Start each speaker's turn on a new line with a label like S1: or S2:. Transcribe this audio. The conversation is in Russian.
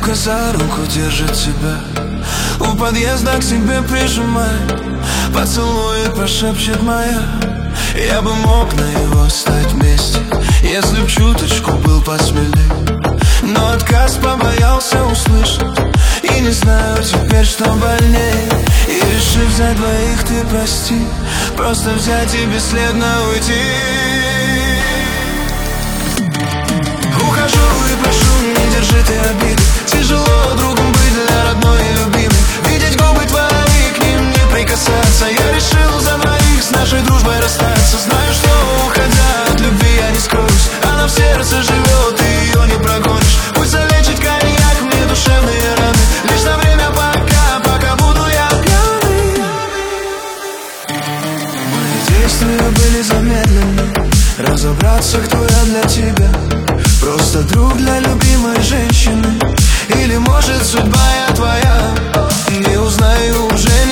S1: крепко за руку держит тебя, у подъезда к себе прижимает, поцелует, прошепчет моя. Я бы мог на его стать вместе, если б чуточку был посмелей, но отказ побоялся услышать, и не знаю теперь, что больнее. И решив взять двоих, ты прости, просто взять и бесследно уйти. Ухожу и прошу, не держи ты обиды, тяжело другом быть для родной и любимой. Видеть губы твои, к ним не прикасаться. Я решил за двоих с нашей дружбой расстаться. Знаю, что уходя от любви я не скроюсь, она в сердце живет, и ее не прогонишь. Пусть залечит коньяк мне душевные раны, лишь на время пока буду я пьяный. Мои действия были замедлены, разобраться, кто я для тебя. Просто друг для любимой женщины, или может судьба я твоя. Не узнаю уже